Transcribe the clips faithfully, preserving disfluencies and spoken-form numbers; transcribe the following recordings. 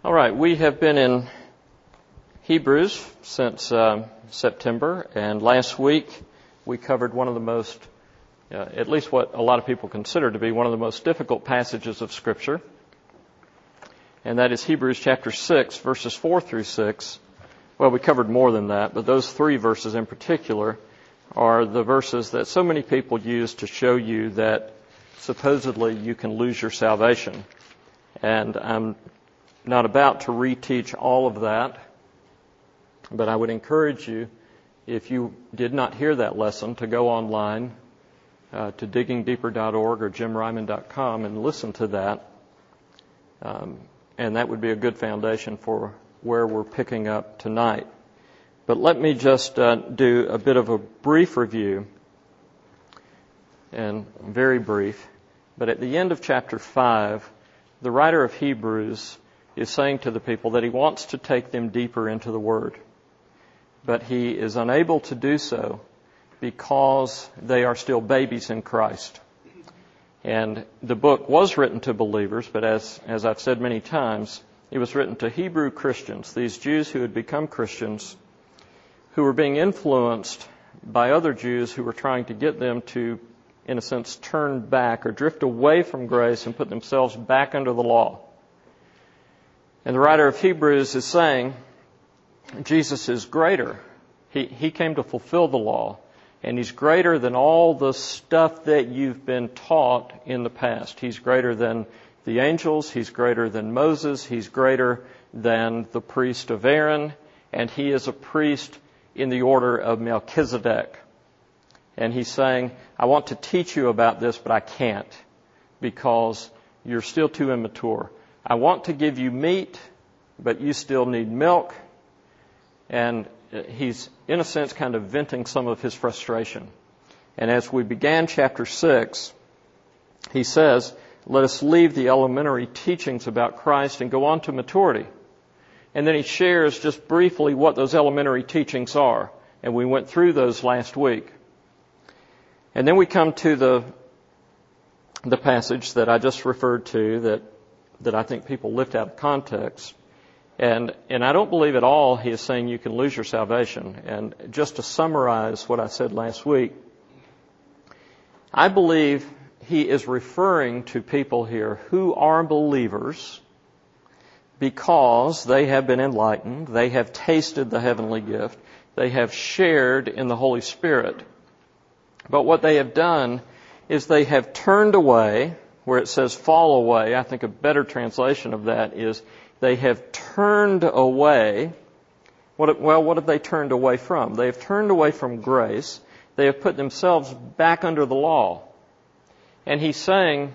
All right, we have been in Hebrews since uh, September, and last week we covered one of the most, uh, at least what a lot of people consider to be one of the most difficult passages of Scripture, and that is Hebrews chapter six, verses four through six. Well, we covered more than that, but those three verses in particular are the verses that so many people use to show you that supposedly you can lose your salvation. And I'm not about to reteach all of that, but I would encourage you, if you did not hear that lesson, to go online uh, to digging deeper dot org or jim ryman dot com and listen to that. Um, and that would be a good foundation for where we're picking up tonight. But let me just uh, do a bit of a brief review, and very brief. But at the end of chapter five, the writer of Hebrews is saying to the people that he wants to take them deeper into the Word. But he is unable to do so because they are still babies in Christ. And the book was written to believers, but as, as I've said many times, it was written to Hebrew Christians, these Jews who had become Christians, who were being influenced by other Jews who were trying to get them to, in a sense, turn back or drift away from grace and put themselves back under the law. And the writer of Hebrews is saying, Jesus is greater. He, he came to fulfill the law, and He's greater than all the stuff that you've been taught in the past. He's greater than the angels. He's greater than Moses. He's greater than the priest of Aaron, and He is a priest in the order of Melchizedek. And He's saying, I want to teach you about this, but I can't because you're still too immature. I want to give you meat, but you still need milk. And he's, in a sense, kind of venting some of his frustration. And as we began chapter six, he says, let us leave the elementary teachings about Christ and go on to maturity. And then he shares just briefly what those elementary teachings are. And we went through those last week. And then we come to the the passage that I just referred to that that I think people lift out of context. And and I don't believe at all he is saying you can lose your salvation. And just to summarize what I said last week, I believe he is referring to people here who are believers because they have been enlightened, they have tasted the heavenly gift, they have shared in the Holy Spirit. But what they have done is they have turned away, where it says fall away. I think a better translation of that is they have turned away. What, well, what have they turned away from? They have turned away from grace. They have put themselves back under the law. And he's saying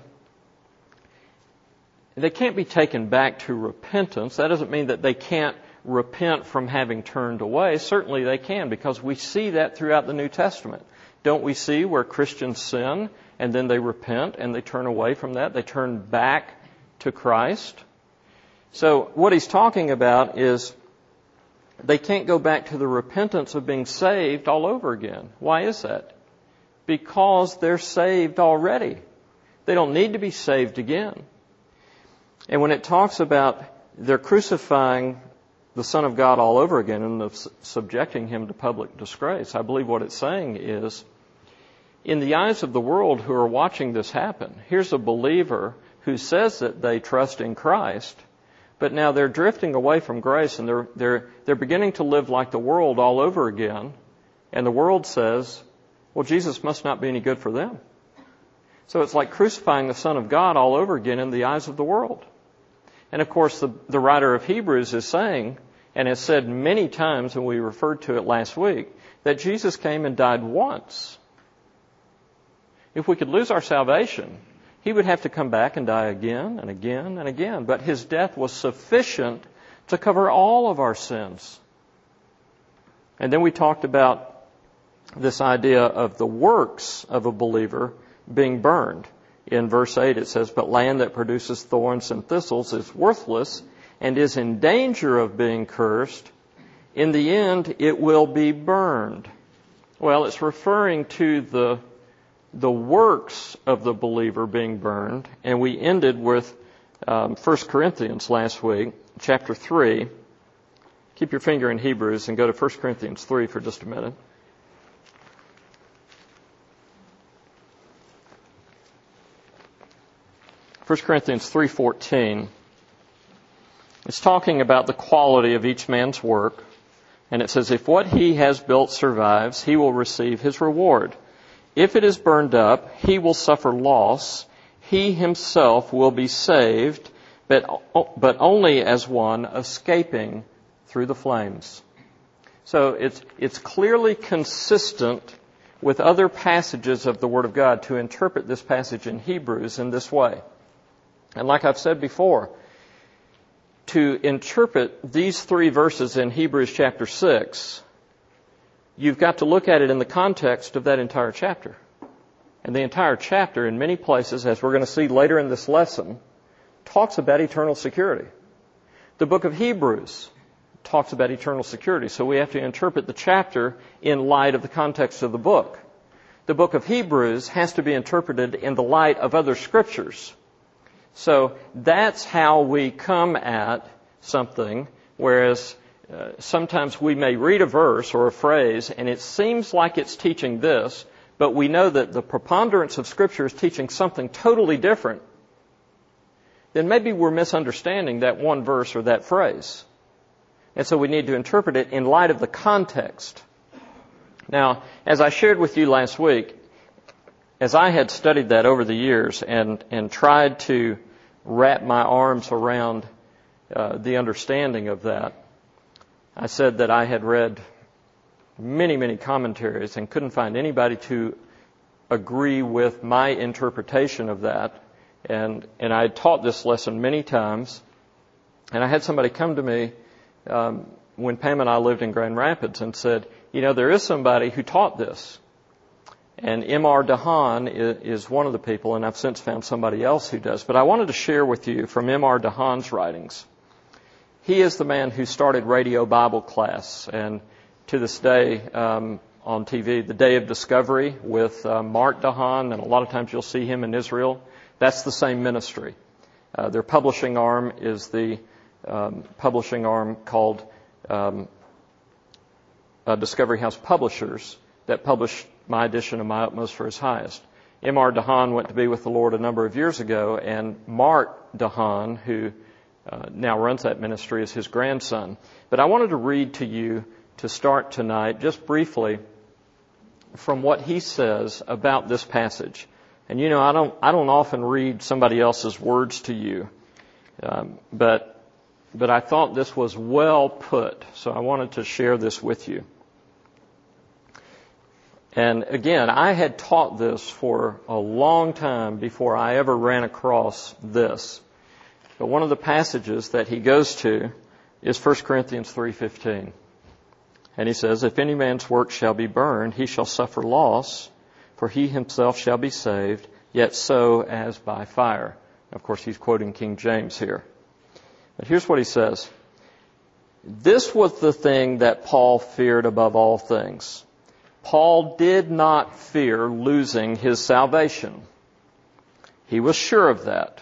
they can't be taken back to repentance. That doesn't mean that they can't repent from having turned away. Certainly they can, because we see that throughout the New Testament. Don't we see where Christians sin and then they repent and they turn away from that? They turn back to Christ. So what he's talking about is they can't go back to the repentance of being saved all over again. Why is that? Because they're saved already. They don't need to be saved again. And when it talks about they're crucifying the Son of God all over again and subjecting Him to public disgrace, I believe what it's saying is, in the eyes of the world who are watching this happen, here's a believer who says that they trust in Christ, but now they're drifting away from grace and they're they're they're beginning to live like the world all over again, and the world says, well, Jesus must not be any good for them. So it's like crucifying the Son of God all over again in the eyes of the world. And of course, the, the writer of Hebrews is saying, and has said many times, and we referred to it last week, that Jesus came and died once. If we could lose our salvation, He would have to come back and die again and again and again. But His death was sufficient to cover all of our sins. And then we talked about this idea of the works of a believer being burned. In verse eight it says, but land that produces thorns and thistles is worthless and is in danger of being cursed. In the end, it will be burned. Well, it's referring to the the works of the believer being burned, and we ended with um, First Corinthians last week, chapter three. Keep your finger in Hebrews and go to First Corinthians three for just a minute. First Corinthians three fourteen. It's talking about the quality of each man's work. And it says, if what he has built survives, he will receive his reward. If it is burned up, he will suffer loss. He himself will be saved, but, but only as one escaping through the flames. So it's, it's clearly consistent with other passages of the Word of God to interpret this passage in Hebrews in this way. And like I've said before, to interpret these three verses in Hebrews chapter six, you've got to look at it in the context of that entire chapter. And the entire chapter, in many places, as we're going to see later in this lesson, talks about eternal security. The book of Hebrews talks about eternal security, so we have to interpret the chapter in light of the context of the book. The book of Hebrews has to be interpreted in the light of other scriptures. So that's how we come at something, whereas uh, sometimes we may read a verse or a phrase and it seems like it's teaching this, but we know that the preponderance of Scripture is teaching something totally different. Then maybe we're misunderstanding that one verse or that phrase. And so we need to interpret it in light of the context. Now, as I shared with you last week, as I had studied that over the years and, and tried to wrap my arms around uh, the understanding of that, I said that I had read many, many commentaries and couldn't find anybody to agree with my interpretation of that. And, and I had taught this lesson many times. And I had somebody come to me um, when Pam and I lived in Grand Rapids and said, you know, there is somebody who taught this. And M R DeHaan is one of the people, and I've since found somebody else who does. But I wanted to share with you from M R DeHaan's writings. He is the man who started Radio Bible Class, and to this day um, on T V, The Day of Discovery with uh, Mark DeHaan, and a lot of times you'll see him in Israel. That's the same ministry. Uh, their publishing arm is the um, publishing arm called um, uh, Discovery House Publishers that publish my edition of My Utmost for His Highest. M R DeHaan went to be with the Lord a number of years ago, and Mark DeHaan, who uh, now runs that ministry, is his grandson. But I wanted to read to you to start tonight, just briefly, from what he says about this passage. And you know, I don't, I don't often read somebody else's words to you, um, but, but I thought this was well put, so I wanted to share this with you. And again, I had taught this for a long time before I ever ran across this. But one of the passages that he goes to is First Corinthians three fifteen. And he says, if any man's work shall be burned, he shall suffer loss, for he himself shall be saved, yet so as by fire. Of course, he's quoting King James here. But here's what he says. This was the thing that Paul feared above all things. Paul did not fear losing his salvation. He was sure of that.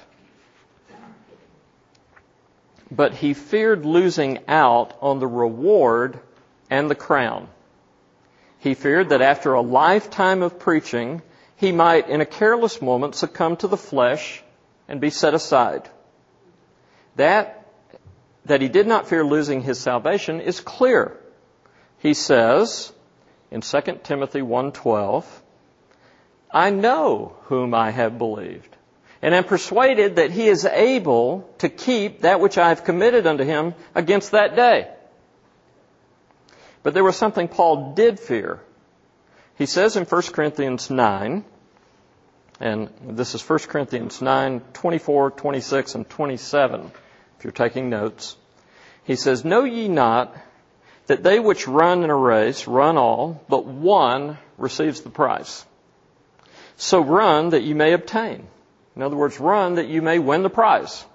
But he feared losing out on the reward and the crown. He feared that after a lifetime of preaching, he might in a careless moment succumb to the flesh and be set aside. That, that he did not fear losing his salvation is clear. He says in Second Timothy one twelve, I know whom I have believed, and am persuaded that he is able to keep that which I have committed unto him against that day. But there was something Paul did fear. He says in First Corinthians nine, and this is First Corinthians nine, twenty-four, twenty-six, and twenty-seven, if you're taking notes. He says, know ye not that they which run in a race run all, but one receives the prize. So run that you may obtain. In other words, run that you may win the prize.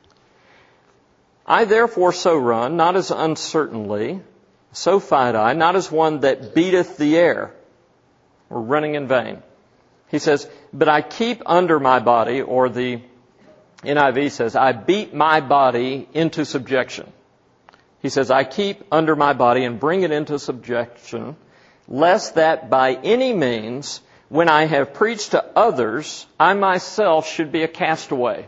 I therefore so run, not as uncertainly, so fight I, not as one that beateth the air, or running in vain. He says, but I keep under my body, or the N I V says, I beat my body into subjection. He says, I keep under my body and bring it into subjection, lest that by any means, when I have preached to others, I myself should be a castaway.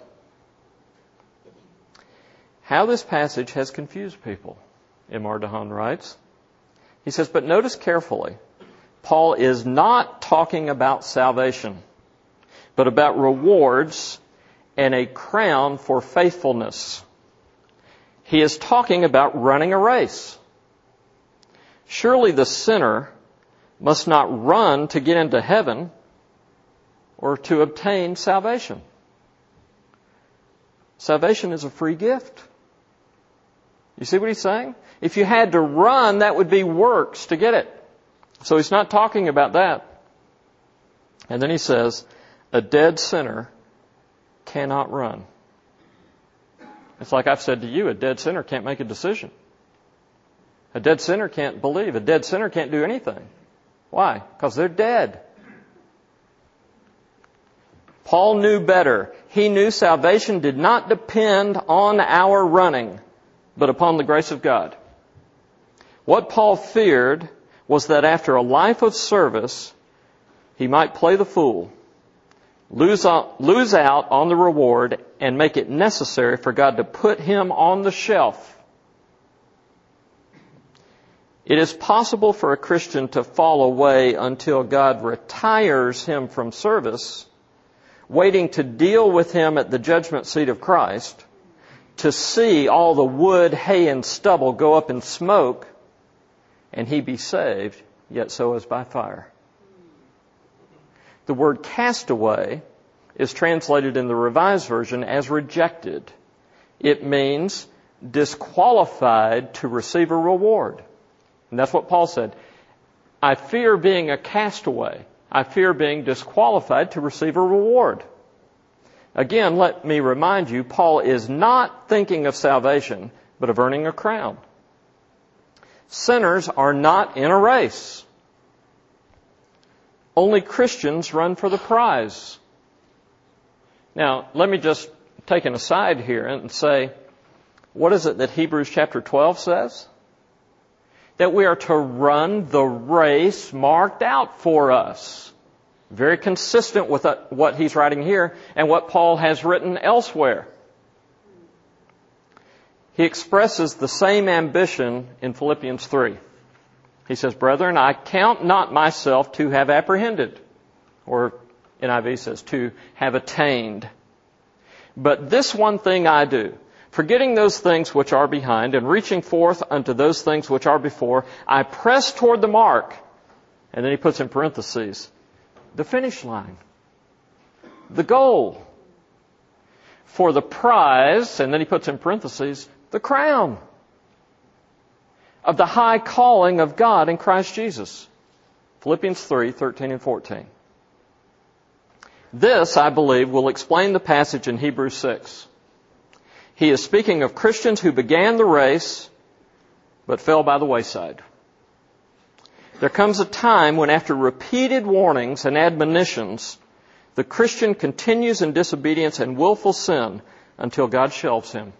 How this passage has confused people, M R DeHaan writes. He says, but notice carefully, Paul is not talking about salvation, but about rewards and a crown for faithfulness. He is talking about running a race. Surely the sinner must not run to get into heaven or to obtain salvation. Salvation is a free gift. You see what he's saying? If you had to run, that would be works to get it. So he's not talking about that. And then he says, a dead sinner cannot run. It's like I've said to you, a dead sinner can't make a decision. A dead sinner can't believe. A dead sinner can't do anything. Why? Because they're dead. Paul knew better. He knew salvation did not depend on our running, but upon the grace of God. What Paul feared was that after a life of service, he might play the fool, lose out, lose out on the reward, and make it necessary for God to put him on the shelf. It is possible for a Christian to fall away until God retires him from service, waiting to deal with him at the judgment seat of Christ, to see all the wood, hay, and stubble go up in smoke, and he be saved, yet so as by fire. The word castaway is translated in the Revised Version as rejected. It means disqualified to receive a reward. And that's what Paul said. I fear being a castaway. I fear being disqualified to receive a reward. Again, let me remind you, Paul is not thinking of salvation, but of earning a crown. Sinners are not in a race. Only Christians run for the prize. Now, let me just take an aside here and say, what is it that Hebrews chapter twelve says? That we are to run the race marked out for us. Very consistent with what he's writing here and what Paul has written elsewhere. He expresses the same ambition in Philippians three. He says, brethren, I count not myself to have apprehended, or N I V says, to have attained. But this one thing I do, forgetting those things which are behind and reaching forth unto those things which are before, I press toward the mark. And then he puts in parentheses, the finish line, the goal, for the prize, and then he puts in parentheses, the crown of the high calling of God in Christ Jesus. Philippians three, thirteen and fourteen. This, I believe, will explain the passage in Hebrews six. He is speaking of Christians who began the race, but fell by the wayside. There comes a time when, after repeated warnings and admonitions, the Christian continues in disobedience and willful sin until God shelves him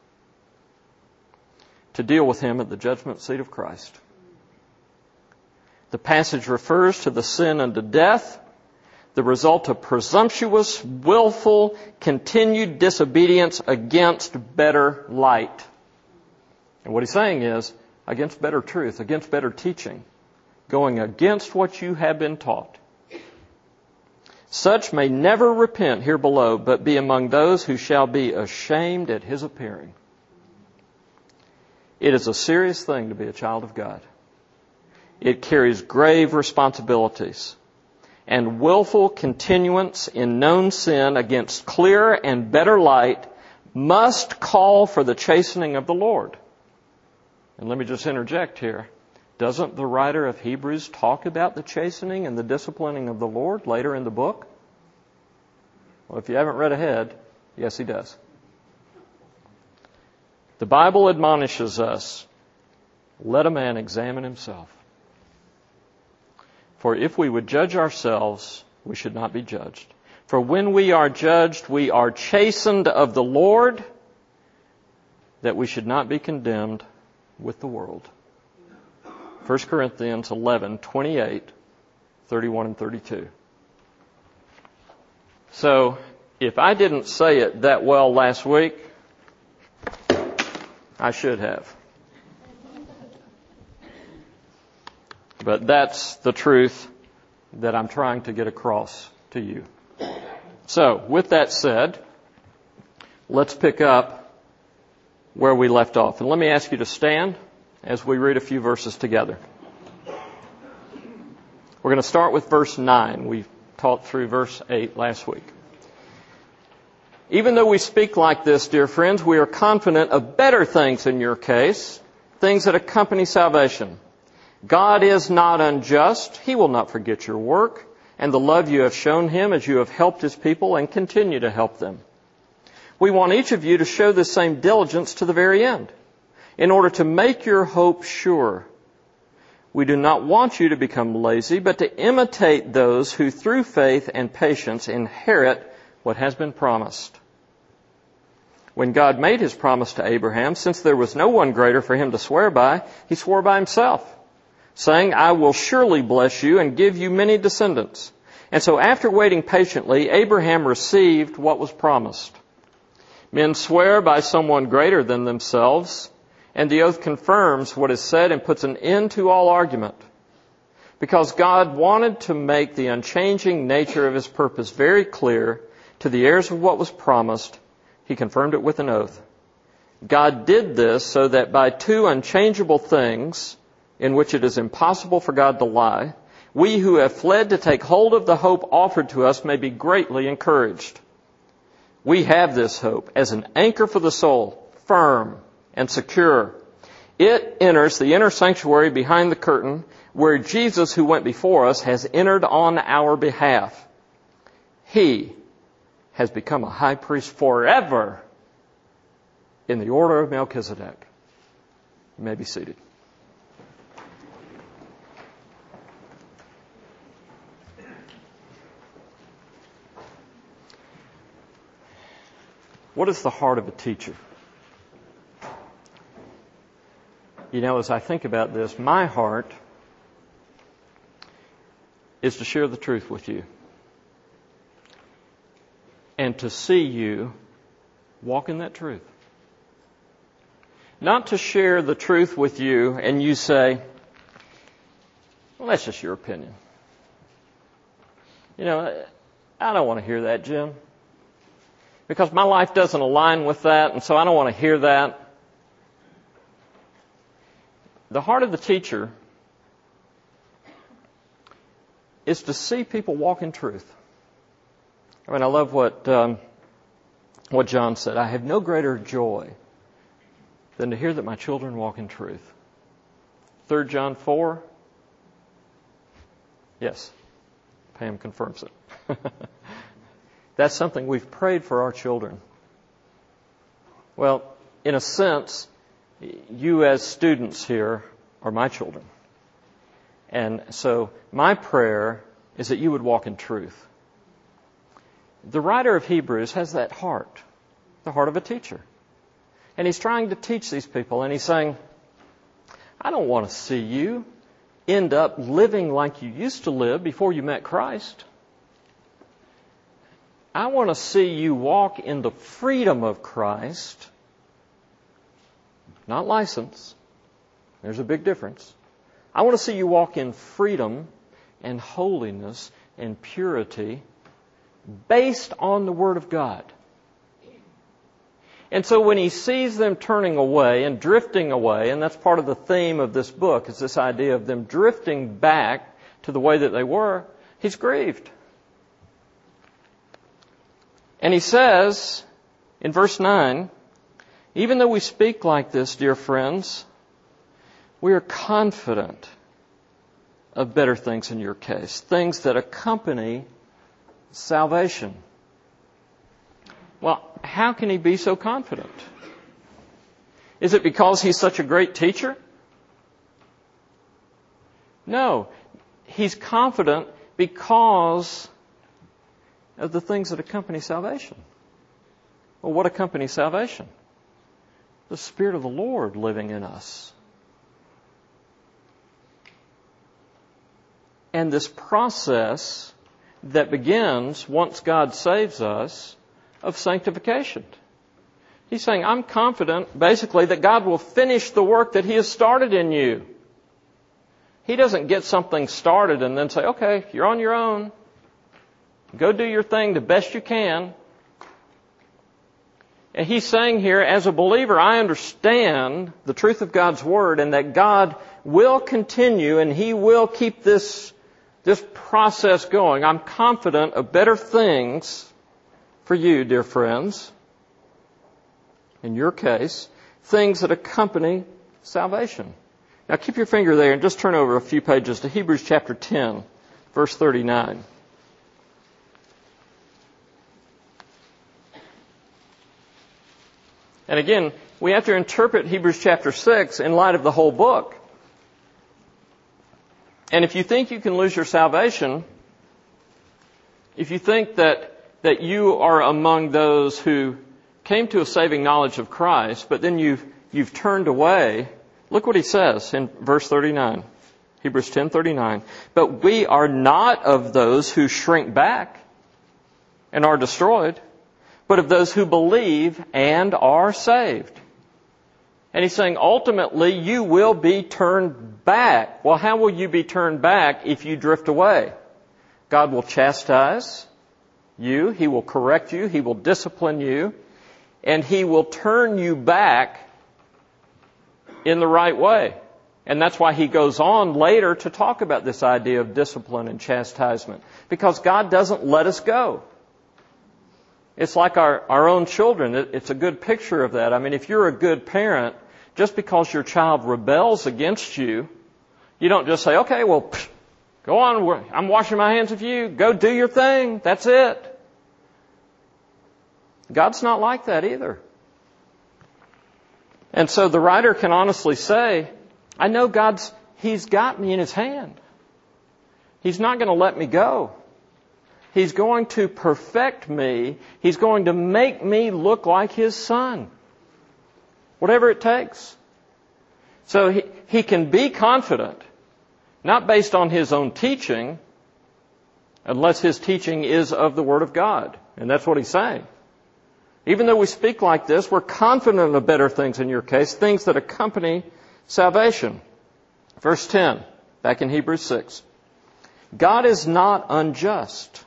to deal with him at the judgment seat of Christ. The passage refers to the sin unto death, the result of presumptuous, willful, continued disobedience against better light. And what he's saying is, against better truth, against better teaching, going against what you have been taught. Such may never repent here below, but be among those who shall be ashamed at his appearing. It is a serious thing to be a child of God. It carries grave responsibilities. And willful continuance in known sin against clearer and better light must call for the chastening of the Lord. And let me just interject here. Doesn't the writer of Hebrews talk about the chastening and the disciplining of the Lord later in the book? Well, if you haven't read ahead, yes, he does. The Bible admonishes us, let a man examine himself. For if we would judge ourselves, we should not be judged. For when we are judged, we are chastened of the Lord, that we should not be condemned with the world. First Corinthians eleven, twenty-eight, thirty-one and thirty-two. So, if I didn't say it that well last week, I should have. But that's the truth that I'm trying to get across to you. So, with that said, let's pick up where we left off. And let me ask you to stand as we read a few verses together. We're going to start with verse nine. We taught through verse eight last week. Even though we speak like this, dear friends, we are confident of better things in your case, things that accompany salvation. God is not unjust. He will not forget your work and the love you have shown Him as you have helped His people and continue to help them. We want each of you to show the same diligence to the very end, in order to make your hope sure. We do not want you to become lazy, but to imitate those who through faith and patience inherit what has been promised. When God made His promise to Abraham, since there was no one greater for him to swear by, He swore by Himself, saying, I will surely bless you and give you many descendants. And so after waiting patiently, Abraham received what was promised. Men swear by someone greater than themselves, and the oath confirms what is said and puts an end to all argument. Because God wanted to make the unchanging nature of His purpose very clear to the heirs of what was promised, He confirmed it with an oath. God did this so that by two unchangeable things, in which it is impossible for God to lie, we who have fled to take hold of the hope offered to us may be greatly encouraged. We have this hope as an anchor for the soul, firm and secure. It enters the inner sanctuary behind the curtain, where Jesus, who went before us, has entered on our behalf. He has become a high priest forever in the order of Melchizedek. You may be seated. What is the heart of a teacher? You know, as I think about this, my heart is to share the truth with you and to see you walk in that truth. Not to share the truth with you and you say, well, that's just your opinion. You know, I don't want to hear that, Jim. Because my life doesn't align with that, and so I don't want to hear that. The heart of the teacher is to see people walk in truth. I mean, I love what um, what John said. I have no greater joy than to hear that my children walk in truth. Third John four. Yes, Pam confirms it. That's something we've prayed for our children. Well, in a sense, you as students here are my children. And so my prayer is that you would walk in truth. The writer of Hebrews has that heart, the heart of a teacher. And he's trying to teach these people, and he's saying, I don't want to see you end up living like you used to live before you met Christ. I want to see you walk in the freedom of Christ, not license. There's a big difference. I want to see you walk in freedom and holiness and purity based on the Word of God. And so when he sees them turning away and drifting away, and that's part of the theme of this book, is this idea of them drifting back to the way that they were, he's grieved. And he says in verse nine, even though we speak like this, dear friends, we are confident of better things in your case, things that accompany salvation. Well, how can he be so confident? Is it because he's such a great teacher? No. He's confident because of the things that accompany salvation. Well, what accompanies salvation? The Spirit of the Lord living in us. And this process that begins once God saves us of sanctification. He's saying, I'm confident, basically, that God will finish the work that He has started in you. He doesn't get something started and then say, okay, you're on your own. Go do your thing the best you can. And He's saying here, as a believer, I understand the truth of God's Word and that God will continue and He will keep this, this process going. I'm confident of better things for you, dear friends. In your case, things that accompany salvation. Now keep your finger there and just turn over a few pages to Hebrews chapter ten, verse thirty-nine. And again, we have to interpret Hebrews chapter six in light of the whole book. And if you think you can lose your salvation, if you think that, that you are among those who came to a saving knowledge of Christ, but then you've, you've turned away, look what he says in verse thirty-nine. Hebrews ten thirty-nine. But we are not of those who shrink back and are destroyed, but of those who believe and are saved. And he's saying, ultimately, you will be turned back. Well, how will you be turned back if you drift away? God will chastise you. He will correct you. He will discipline you. And He will turn you back in the right way. And that's why He goes on later to talk about this idea of discipline and chastisement. Because God doesn't let us go. It's like our, our own children. It, it's a good picture of that. I mean, if you're a good parent, just because your child rebels against you, you don't just say, okay, well, pff, go on, I'm washing my hands of you. Go do your thing. That's it. God's not like that either. And so the writer can honestly say, I know God's, He's got me in His hand. He's not going to let me go. He's going to perfect me. He's going to make me look like His Son. Whatever it takes. So he, he can be confident, not based on his own teaching, unless his teaching is of the Word of God. And that's what he's saying. Even though we speak like this, we're confident of better things in your case, things that accompany salvation. Verse ten, back in Hebrews six. God is not unjust.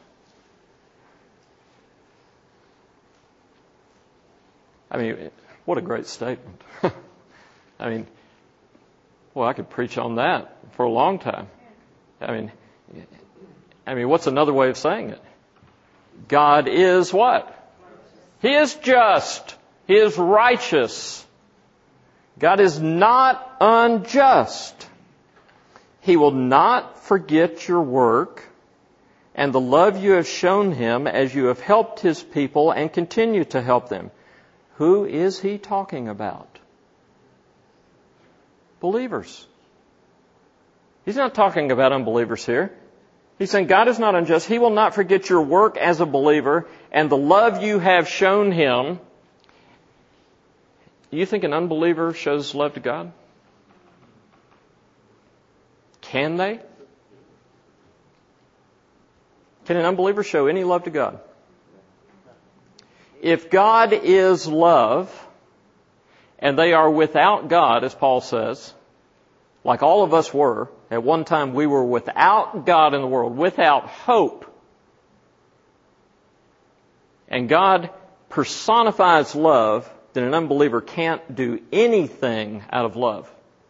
I mean, what a great statement. I mean, well, I could preach on that for a long time. I mean, I mean, what's another way of saying it? God is what? He is just. He is righteous. God is not unjust. He will not forget your work and the love you have shown Him as you have helped His people and continue to help them. Who is He talking about? Believers. He's not talking about unbelievers here. He's saying God is not unjust. He will not forget your work as a believer and the love you have shown Him. You think an unbeliever shows love to God? Can they? Can an unbeliever show any love to God? If God is love, and they are without God, as Paul says, like all of us were, at one time we were without God in the world, without hope. And God personifies love, then an unbeliever can't do anything out of love.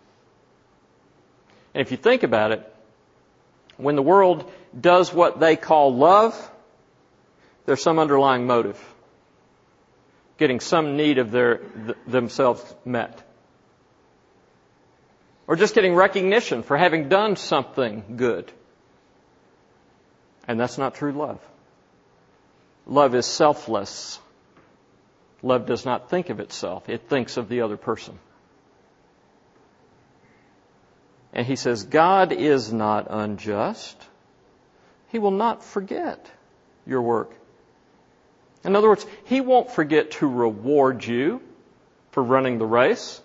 And if you think about it, when the world does what they call love, there's some underlying motive. Getting some need of their th- themselves met. Or just getting recognition for having done something good. And that's not true love. Love is selfless. Love does not think of itself. It thinks of the other person. And he says, God is not unjust. He will not forget your work In other words, He won't forget to reward you for running the race.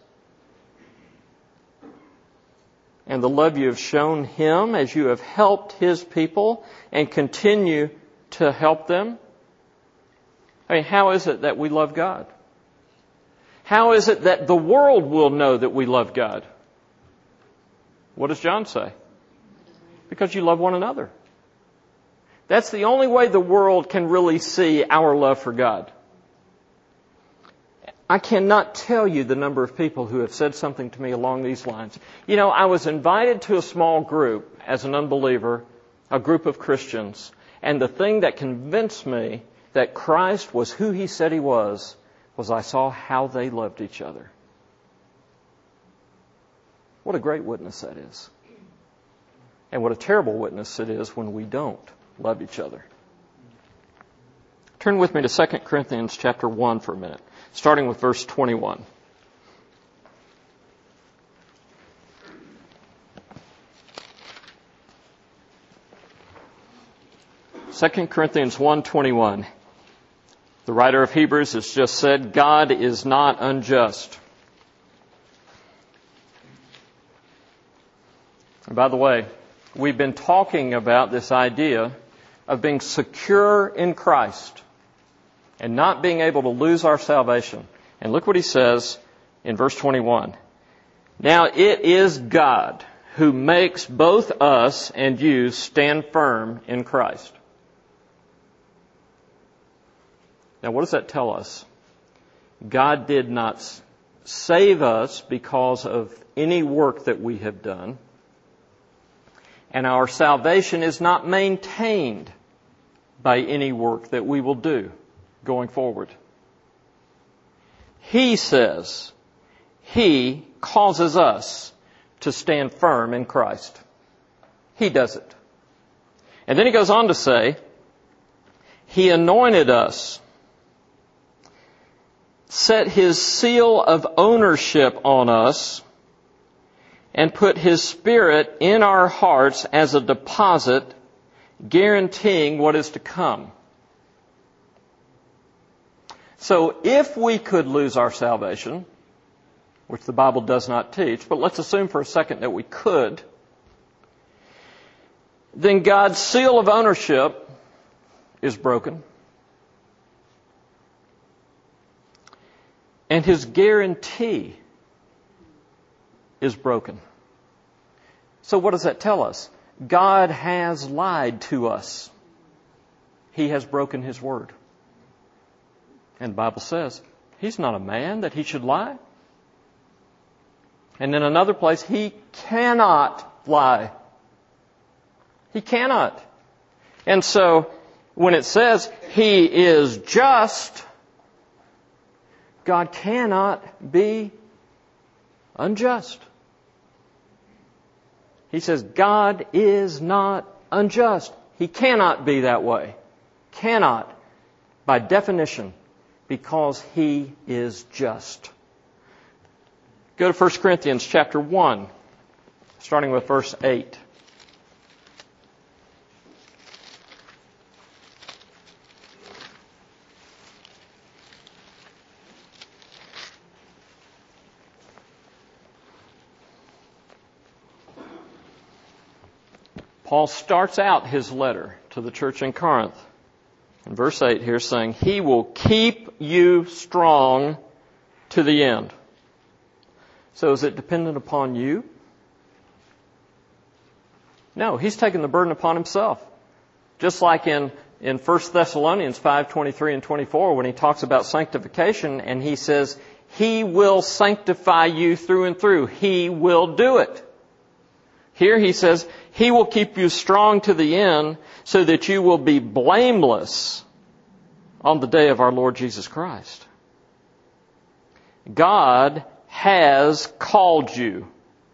And the love you have shown Him as you have helped His people and continue to help them. I mean, how is it that we love God? How is it that the world will know that we love God? What does John say? Because you love one another. That's the only way the world can really see our love for God. I cannot tell you the number of people who have said something to me along these lines. You know, I was invited to a small group as an unbeliever, a group of Christians, and the thing that convinced me that Christ was who He said He was, was I saw how they loved each other. What a great witness that is. And what a terrible witness it is when we don't love each other. Turn with me to Second Corinthians chapter one for a minute, starting with verse twenty-one. Second Corinthians one twenty-one. The writer of Hebrews has just said, God is not unjust. And by the way, we've been talking about this idea of being secure in Christ and not being able to lose our salvation. And look what he says in verse twenty-one. Now it is God who makes both us and you stand firm in Christ. Now what does that tell us? God did not save us because of any work that we have done. And our salvation is not maintained by any work that we will do going forward. He says He causes us to stand firm in Christ. He does it. And then he goes on to say, He anointed us, set His seal of ownership on us, and put His Spirit in our hearts as a deposit, guaranteeing what is to come. So if we could lose our salvation, which the Bible does not teach, but let's assume for a second that we could, then God's seal of ownership is broken. And His guarantee is broken. So what does that tell us? God has lied to us. He has broken His word. And the Bible says, He's not a man that He should lie. And in another place, He cannot lie. He cannot. And so, when it says He is just, God cannot be unjust. He says God is not unjust. He cannot be that way. Cannot, by definition, because He is just. Go to First Corinthians chapter one, starting with verse eight. Paul starts out his letter to the church in Corinth. In verse eight here saying, He will keep you strong to the end. So is it dependent upon you? No, He's taken the burden upon Himself. Just like in, in First Thessalonians five twenty-three and twenty-four when he talks about sanctification and he says, He will sanctify you through and through. He will do it. Here he says, He will keep you strong to the end so that you will be blameless on the day of our Lord Jesus Christ. God has called you.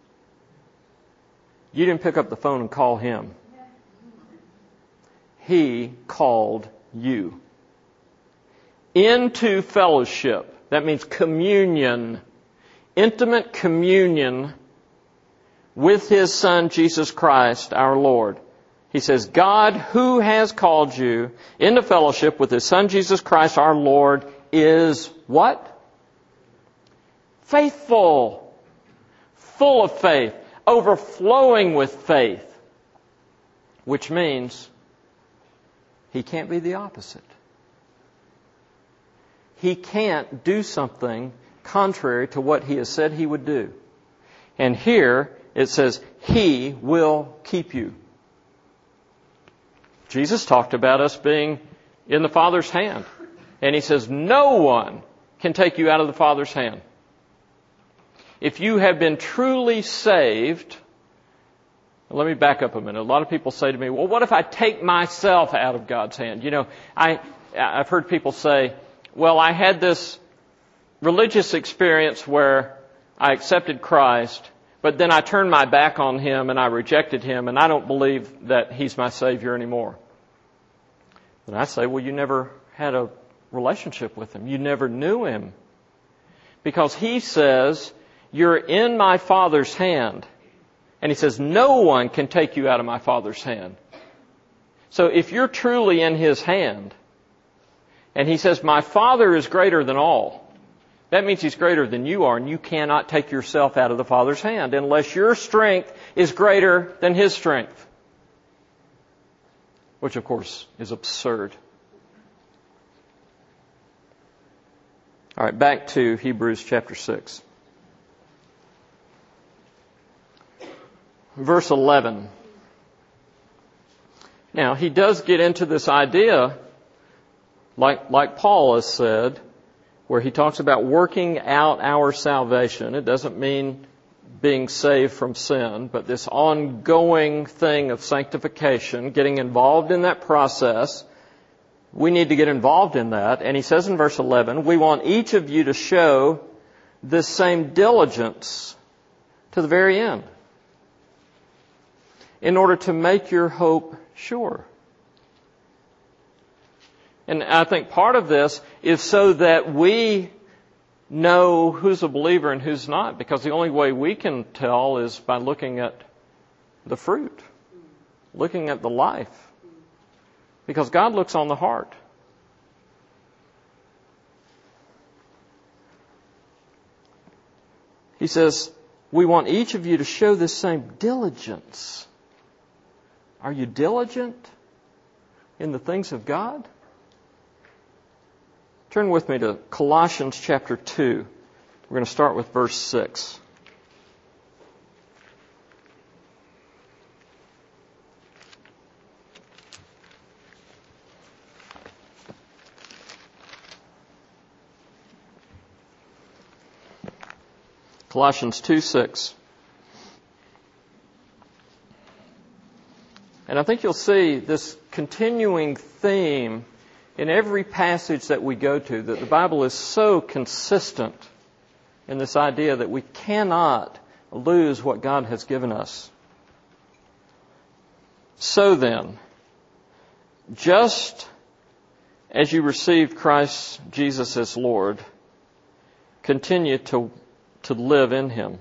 You didn't pick up the phone and call Him. He called you into fellowship. That means communion, intimate communion with His Son, Jesus Christ, our Lord. He says, God, who has called you into fellowship with His Son Jesus Christ our Lord, is what? Faithful. Full of faith. Overflowing with faith. Which means He can't be the opposite. He can't do something contrary to what He has said He would do. And here it says, He will keep you. Jesus talked about us being in the Father's hand. And He says, no one can take you out of the Father's hand. If you have been truly saved, let me back up a minute. A lot of people say to me, well, what if I take myself out of God's hand? You know, I, I've heard people say, well, I had this religious experience where I accepted Christ, but then I turned my back on Him and I rejected Him, and I don't believe that He's my Savior anymore. And I say, well, you never had a relationship with Him. You never knew Him. Because He says, you're in my Father's hand. And He says, no one can take you out of my Father's hand. So if you're truly in His hand, and He says, my Father is greater than all, that means He's greater than you are, and you cannot take yourself out of the Father's hand unless your strength is greater than His strength. Which, of course, is absurd. All right, back to Hebrews chapter six. Verse eleven. Now, he does get into this idea, like, like Paul has said, where he talks about working out our salvation. It doesn't mean being saved from sin, but this ongoing thing of sanctification, getting involved in that process. We need to get involved in that. And he says in verse eleven, we want each of you to show this same diligence to the very end, in order to make your hope sure. And I think part of this is so that we know who's a believer and who's not, because the only way we can tell is by looking at the fruit, looking at the life, because God looks on the heart. He says, we want each of you to show this same diligence. Are you diligent in the things of God? Turn with me to Colossians chapter two. We're going to start with verse six. Colossians two six. And I think you'll see this continuing theme in every passage that we go to, that the Bible is so consistent in this idea that we cannot lose what God has given us. So then, just as you received Christ Jesus as Lord, continue to, to live in Him.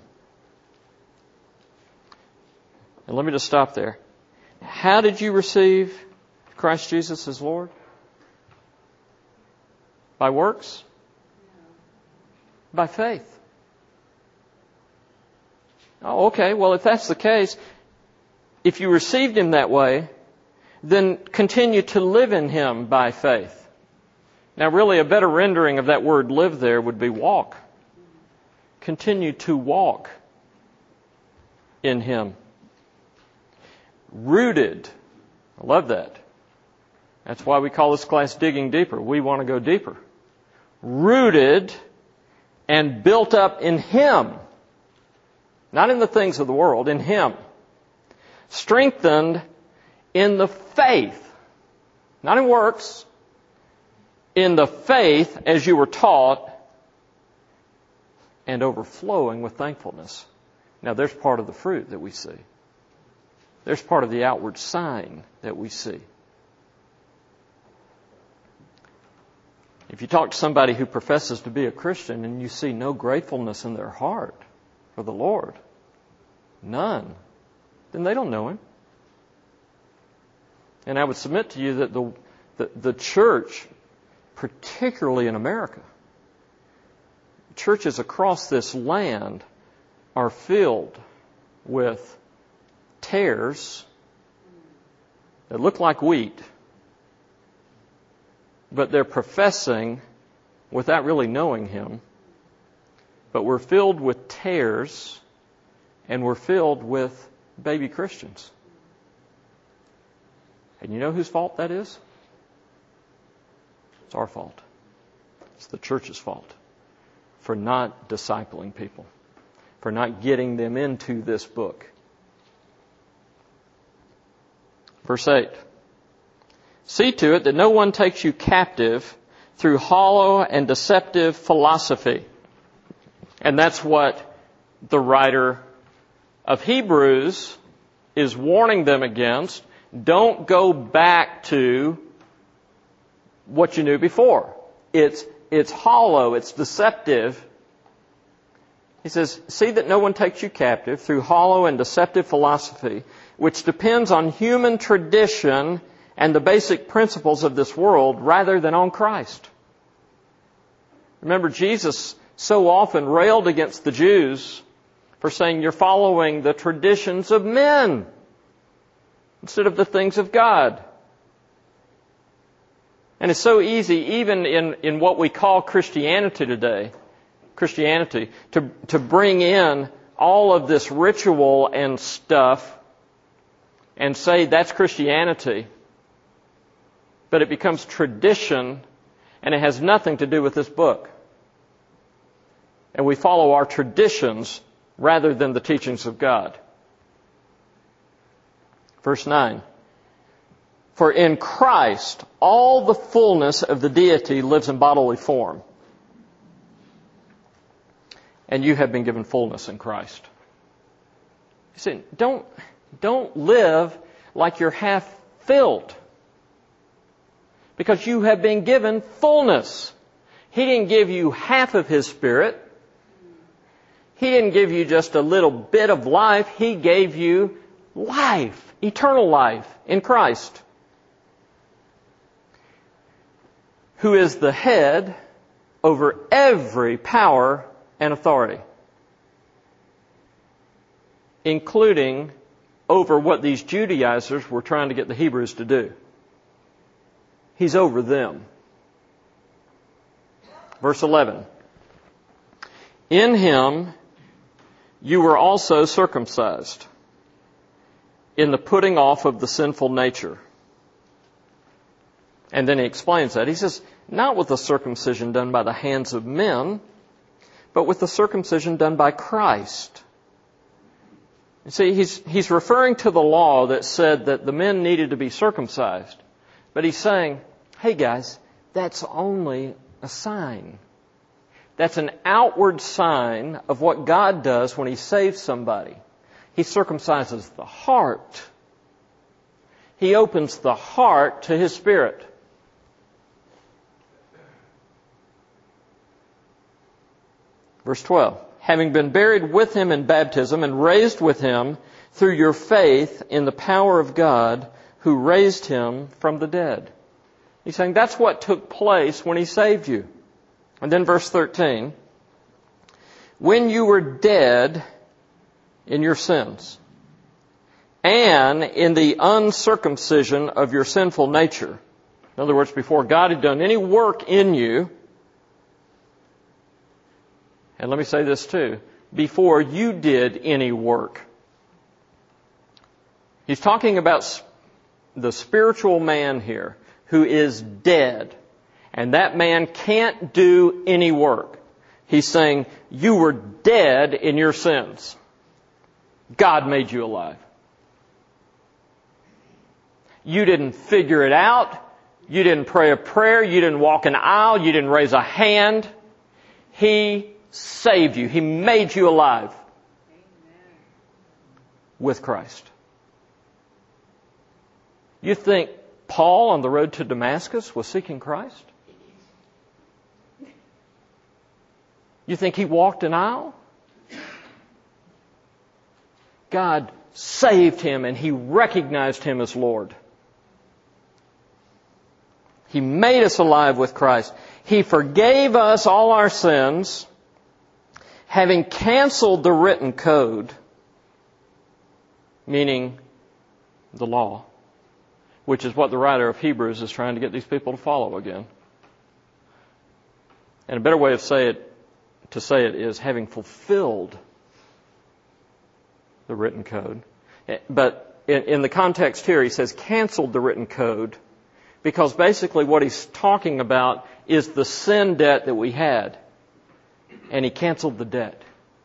And let me just stop there. How did you receive Christ Jesus as Lord? By works? By faith. Oh, okay. Well, if that's the case, if you received Him that way, then continue to live in Him by faith. Now, really, a better rendering of that word live there would be walk. Continue to walk in Him. Rooted. I love that. That's why we call this class Digging Deeper. We want to go deeper. Rooted and built up in Him. Not in the things of the world, in Him. Strengthened in the faith. Not in works. In the faith as you were taught. And overflowing with thankfulness. Now there's part of the fruit that we see. There's part of the outward sign that we see. If you talk to somebody who professes to be a Christian and you see no gratefulness in their heart for the Lord, none, then they don't know Him. And I would submit to you that the, the, the church, particularly in America, churches across this land are filled with tares that look like wheat, but they're professing without really knowing Him. But we're filled with tares, and we're filled with baby Christians. And you know whose fault that is? It's our fault. It's the church's fault for not discipling people, for not getting them into this book. Verse eight. See to it that no one takes you captive through hollow and deceptive philosophy. And that's what the writer of Hebrews is warning them against. Don't go back to what you knew before. It's, it's hollow, it's deceptive. He says, see that no one takes you captive through hollow and deceptive philosophy, which depends on human tradition and the basic principles of this world rather than on Christ. Remember, Jesus so often railed against the Jews for saying you're following the traditions of men instead of the things of God. And it's so easy, even in, in what we call Christianity today, Christianity, to, to bring in all of this ritual and stuff and say that's Christianity. But it becomes tradition, and it has nothing to do with this book. And we follow our traditions rather than the teachings of God. Verse nine. For in Christ all the fullness of the deity lives in bodily form. And you have been given fullness in Christ. You see, don't, don't live like you're half filled. Because you have been given fullness. He didn't give you half of His Spirit. He didn't give you just a little bit of life. He gave you life, eternal life in Christ, who is the head over every power and authority, including over what these Judaizers were trying to get the Hebrews to do. He's over them. Verse eleven. In Him you were also circumcised in the putting off of the sinful nature. And then he explains that. He says, not with the circumcision done by the hands of men, but with the circumcision done by Christ. You see, he's, he's referring to the law that said that the men needed to be circumcised. But he's saying, hey guys, that's only a sign. That's an outward sign of what God does when He saves somebody. He circumcises the heart. He opens the heart to His Spirit. Verse twelve. Having been buried with Him in baptism and raised with Him through your faith in the power of God who raised Him from the dead. He's saying that's what took place when He saved you. And then verse thirteen. When you were dead in your sins and in the uncircumcision of your sinful nature. In other words, before God had done any work in you, and let me say this too, before you did any work. He's talking about the spiritual man here who is dead. And that man can't do any work. He's saying, you were dead in your sins. God made you alive. You didn't figure it out. You didn't pray a prayer. You didn't walk an aisle. You didn't raise a hand. He saved you. He made you alive. Amen. With Christ. You think Paul on the road to Damascus was seeking Christ? You think he walked an aisle? God saved him and He recognized him as Lord. He made us alive with Christ. He forgave us all our sins, having canceled the written code, meaning the law, which is what the writer of Hebrews is trying to get these people to follow again. And a better way of say it, to say it is having fulfilled the written code. But in, in the context here, he says canceled the written code, because basically what he's talking about is the sin debt that we had. And he canceled the debt.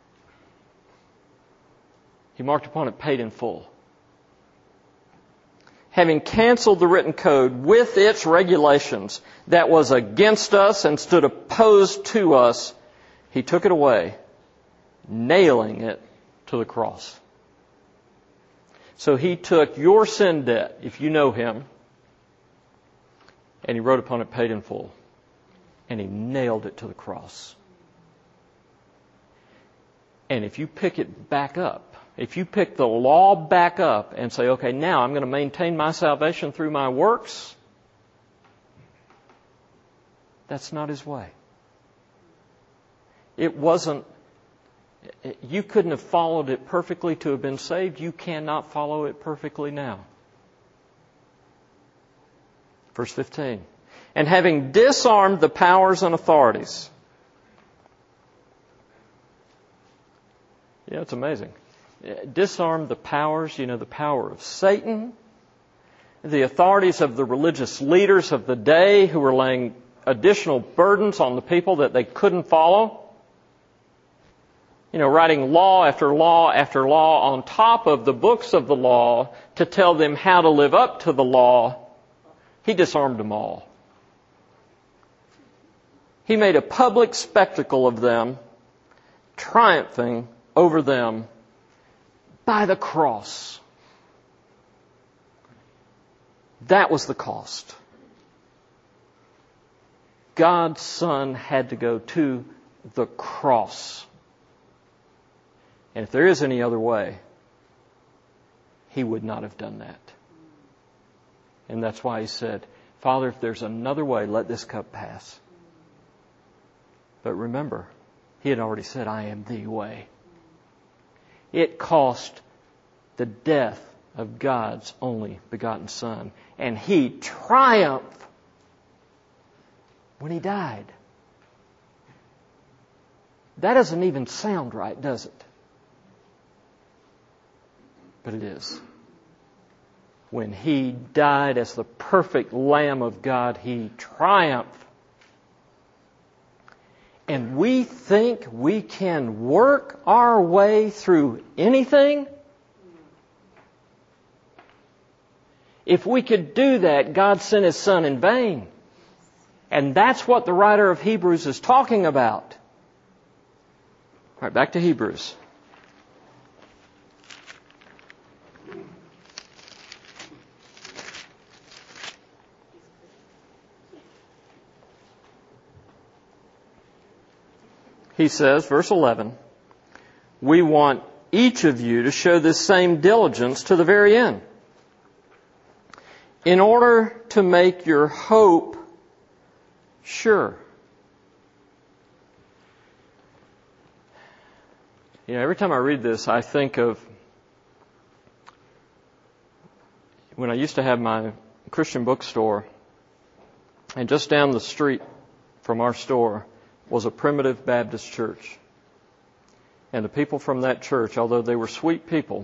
He marked upon it paid in full. Having canceled the written code with its regulations that was against us and stood opposed to us, he took it away, nailing it to the cross. So he took your sin debt, if you know him, and he wrote upon it paid in full. And he nailed it to the cross. And if you pick it back up, if you pick the law back up and say, okay, now I'm going to maintain my salvation through my works, that's not his way. It wasn't, you couldn't have followed it perfectly to have been saved. You cannot follow it perfectly now. Verse fifteen. And having disarmed the powers and authorities. Yeah, it's amazing. Disarmed the powers, you know, the power of Satan, the authorities of the religious leaders of the day who were laying additional burdens on the people that they couldn't follow. You know, writing law after law after law on top of the books of the law to tell them how to live up to the law. He disarmed them all. He made a public spectacle of them, triumphing over them by the cross. That was the cost. God's Son had to go to the cross. And if there is any other way, He would not have done that. And that's why He said, Father, if there's another way, let this cup pass. But remember, He had already said, I am the way. It cost the death of God's only begotten Son. And He triumphed when He died. That doesn't even sound right, does it? But it is. When He died as the perfect Lamb of God, He triumphed. And we think we can work our way through anything? If we could do that, God sent His Son in vain. And that's what the writer of Hebrews is talking about. All right, back to Hebrews. He says, verse eleven, we want each of you to show this same diligence to the very end, in order to make your hope sure. You know, every time I read this, I think of when I used to have my Christian bookstore, and just down the street from our store was a primitive Baptist church. And the people from that church, although they were sweet people,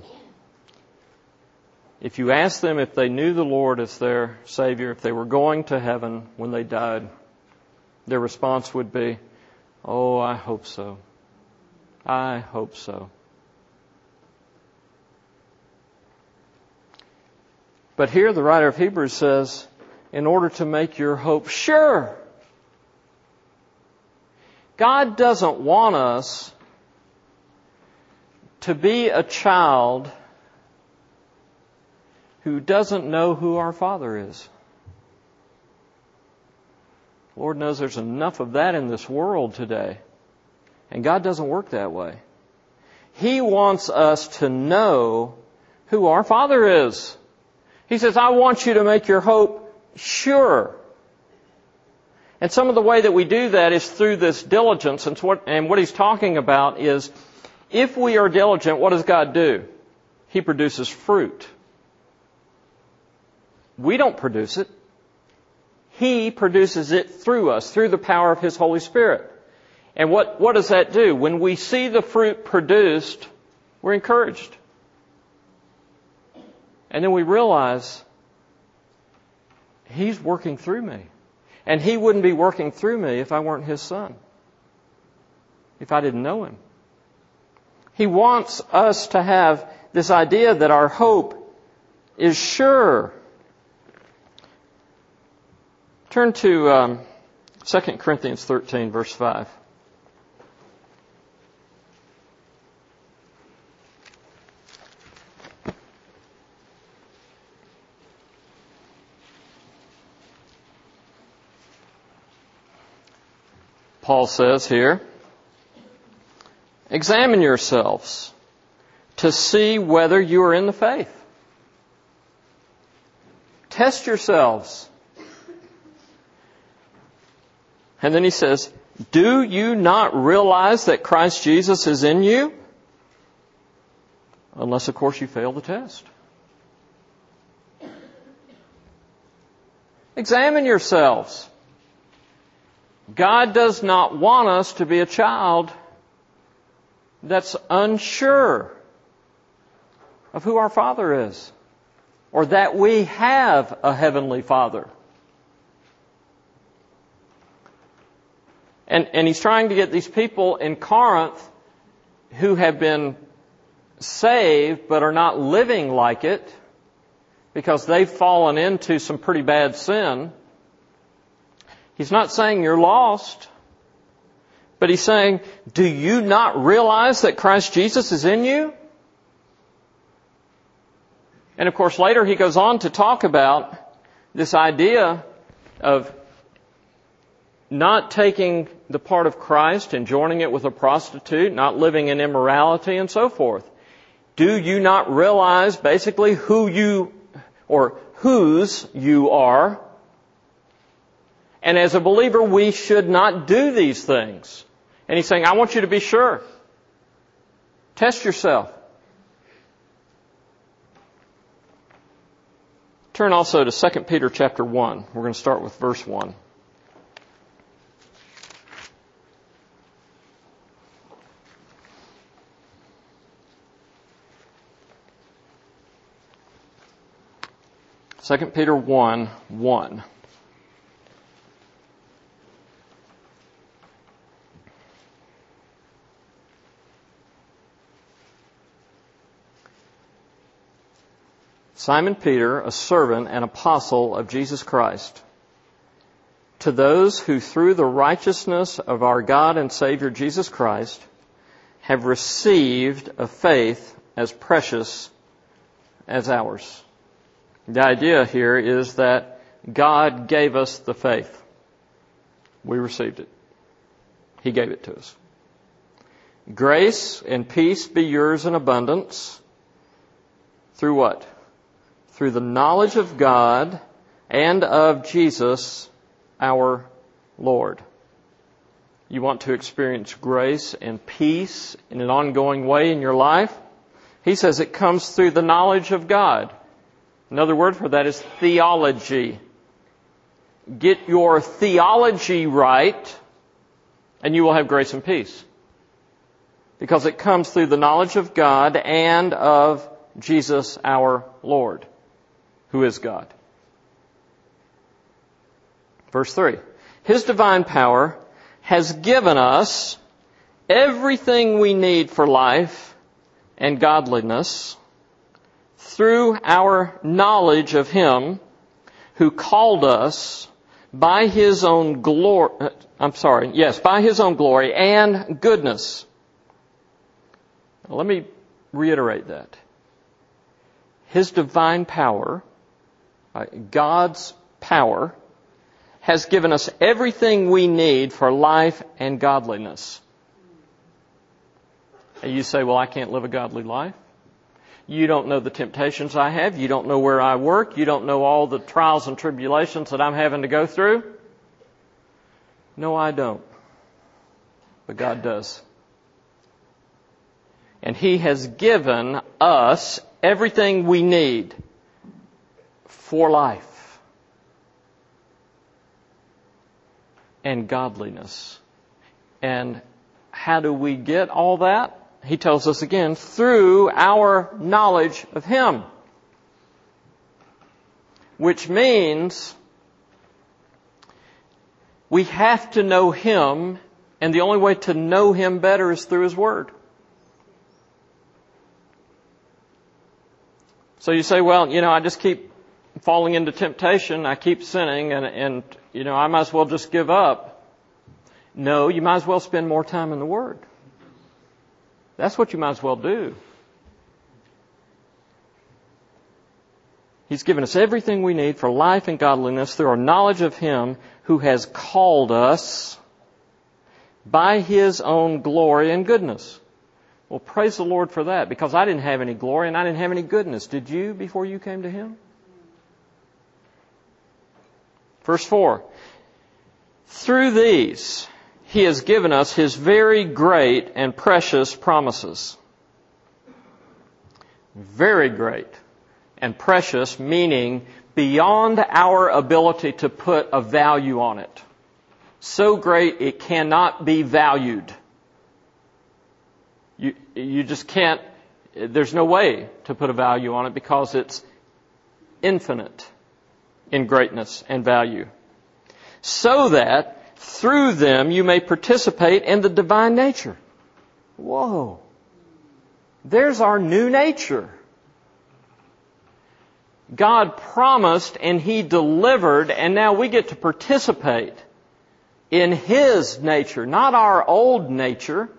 if you asked them if they knew the Lord as their Savior, if they were going to heaven when they died, their response would be, oh, I hope so. I hope so. But here the writer of Hebrews says, in order to make your hope sure. God doesn't want us to be a child who doesn't know who our Father is. Lord knows there's enough of that in this world today. And God doesn't work that way. He wants us to know who our Father is. He says, I want you to make your hope sure. And some of the way that we do that is through this diligence. And what, and what he's talking about is, if we are diligent, what does God do? He produces fruit. We don't produce it. He produces it through us, through the power of His Holy Spirit. And what, what does that do? When we see the fruit produced, we're encouraged. And then we realize He's working through me. And He wouldn't be working through me if I weren't His Son, if I didn't know Him. He wants us to have this idea that our hope is sure. Turn to um, Second Corinthians thirteen, verse five. Paul says here, examine yourselves to see whether you are in the faith. Test yourselves. And then he says, do you not realize that Christ Jesus is in you? Unless, of course, you fail the test. Examine yourselves. God does not want us to be a child that's unsure of who our Father is, or that we have a Heavenly Father. And, and he's trying to get these people in Corinth who have been saved but are not living like it because they've fallen into some pretty bad sin. He's not saying you're lost, but he's saying, do you not realize that Christ Jesus is in you? And of course, later he goes on to talk about this idea of not taking the part of Christ and joining it with a prostitute, not living in immorality and so forth. Do you not realize basically who you, or whose you are? And as a believer, we should not do these things. And he's saying, I want you to be sure. Test yourself. Turn also to Second Peter chapter one. We're going to start with verse one. Second Peter one, one. Simon Peter, a servant and apostle of Jesus Christ, to those who through the righteousness of our God and Savior Jesus Christ have received a faith as precious as ours. The idea here is that God gave us the faith. We received it. He gave it to us. Grace and peace be yours in abundance. Through what? Through the knowledge of God and of Jesus, our Lord. You want to experience grace and peace in an ongoing way in your life? He says it comes through the knowledge of God. Another word for that is theology. Get your theology right, and you will have grace and peace. Because it comes through the knowledge of God and of Jesus our Lord, who is God. Verse three. His divine power has given us everything we need for life and godliness through our knowledge of Him who called us by His own glory, I'm sorry, yes, by His own glory and goodness. Now, let me reiterate that. His divine power, God's power, has given us everything we need for life and godliness. And you say, well, I can't live a godly life. You don't know the temptations I have. You don't know where I work. You don't know all the trials and tribulations that I'm having to go through. No, I don't. But God does. And He has given us everything we need for life and godliness. And how do we get all that? He tells us again, through our knowledge of Him. Which means we have to know Him, and the only way to know Him better is through His Word. So you say, well, you know, I just keep falling into temptation, I keep sinning, and, and you know, I might as well just give up. No, you might as well spend more time in the Word. That's what you might as well do. He's given us everything we need for life and godliness through our knowledge of Him who has called us by His own glory and goodness. Well, praise the Lord for that, because I didn't have any glory and I didn't have any goodness. Did you before you came to Him? Verse four. Through these, He has given us His very great and precious promises. Very great and precious, meaning beyond our ability to put a value on it. So great it cannot be valued. You, you just can't, there's no way to put a value on it because it's infinite in greatness and value. So that through them you may participate in the divine nature. Whoa. There's our new nature. God promised and He delivered, and now we get to participate in His nature, not our old nature,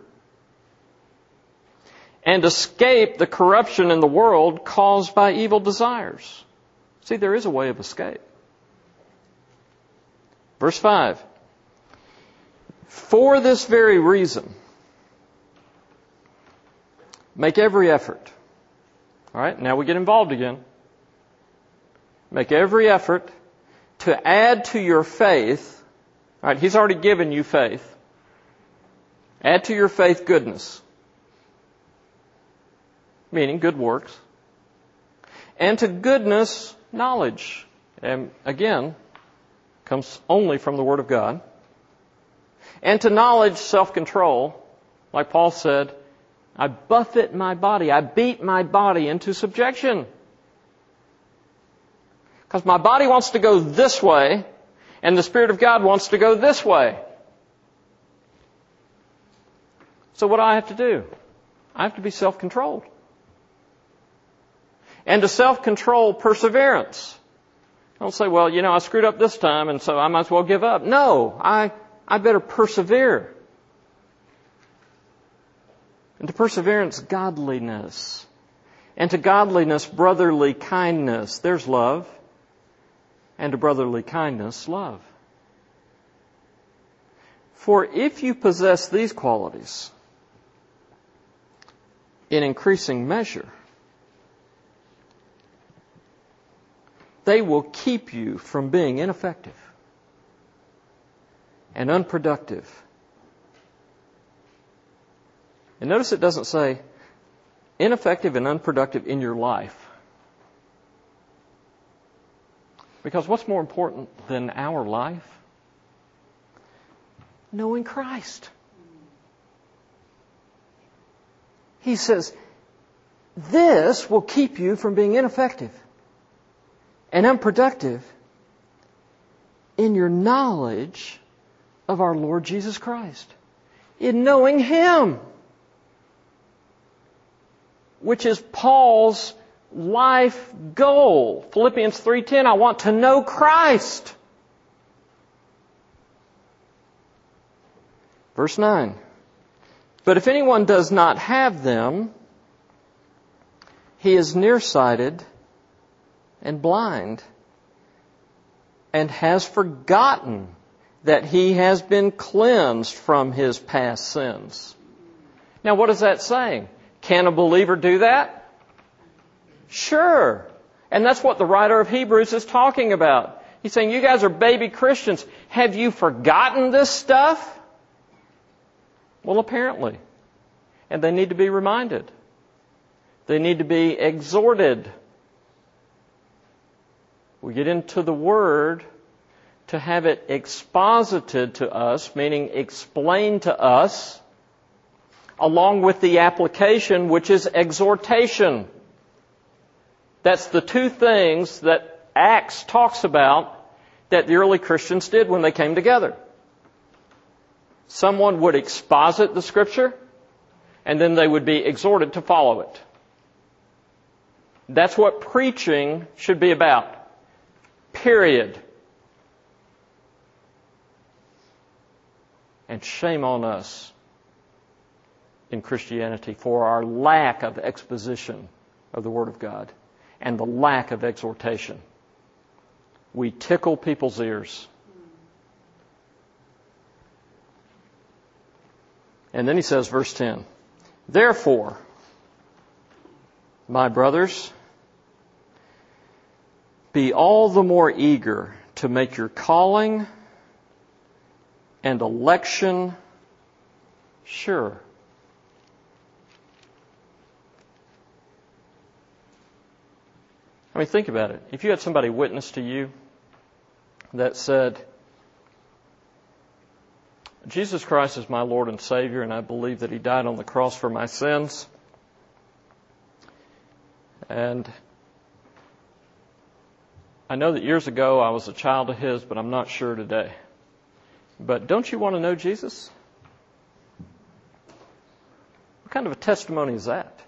and escape the corruption in the world caused by evil desires. See, there is a way of escape. Verse five. For this very reason, make every effort. All right, now we get involved again. Make every effort to add to your faith. All right, He's already given you faith. Add to your faith goodness. Meaning good works. And to goodness, knowledge. And again, comes only from the Word of God. And to knowledge, self-control. Like Paul said, I buffet my body, I beat my body into subjection. Because my body wants to go this way, and the Spirit of God wants to go this way. So what do I have to do? I have to be self-controlled. And to self-control, perseverance. Don't say, well, you know, I screwed up this time, and so I might as well give up. No, I, I better persevere. And to perseverance, godliness. And to godliness, brotherly kindness. There's love. And to brotherly kindness, love. For if you possess these qualities in increasing measure, they will keep you from being ineffective and unproductive. And notice it doesn't say ineffective and unproductive in your life. Because what's more important than our life? Knowing Christ. He says, this will keep you from being ineffective and unproductive in your knowledge of our Lord Jesus Christ. In knowing Him. Which is Paul's life goal. Philippians three ten, I want to know Christ. Verse nine. But if anyone does not have them, he is nearsighted and blind, and has forgotten that he has been cleansed from his past sins. Now what is that saying? Can a believer do that? Sure. And that's what the writer of Hebrews is talking about. He's saying, you guys are baby Christians. Have you forgotten this stuff? Well, apparently. And they need to be reminded. They need to be exhorted. We get into the Word to have it exposited to us, meaning explained to us, along with the application, which is exhortation. That's the two things that Acts talks about that the early Christians did when they came together. Someone would exposit the Scripture, and then they would be exhorted to follow it. That's what preaching should be about. Period. And shame on us in Christianity for our lack of exposition of the Word of God and the lack of exhortation. We tickle people's ears. And then he says, verse ten, therefore, my brothers, be all the more eager to make your calling and election sure. I mean, think about it. If you had somebody witness to you that said, Jesus Christ is my Lord and Savior, and I believe that He died on the cross for my sins, and I know that years ago I was a child of His, but I'm not sure today. But don't you want to know Jesus? What kind of a testimony is that?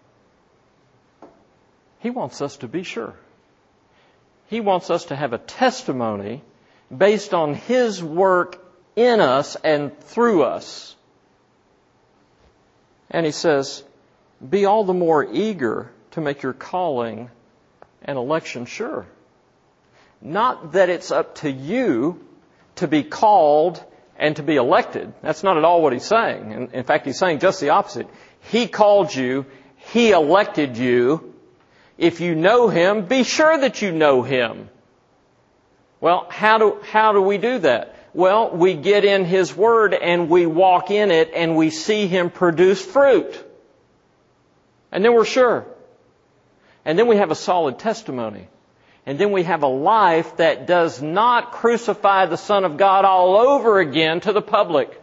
He wants us to be sure. He wants us to have a testimony based on His work in us and through us. And he says, be all the more eager to make your calling and election sure. Not that it's up to you to be called and to be elected. That's not at all what he's saying. In, in fact, he's saying just the opposite. He called you. He elected you. If you know Him, be sure that you know Him. Well, how do, how do we do that? Well, we get in His Word and we walk in it and we see Him produce fruit. And then we're sure. And then we have a solid testimony. And then we have a life that does not crucify the Son of God all over again to the public.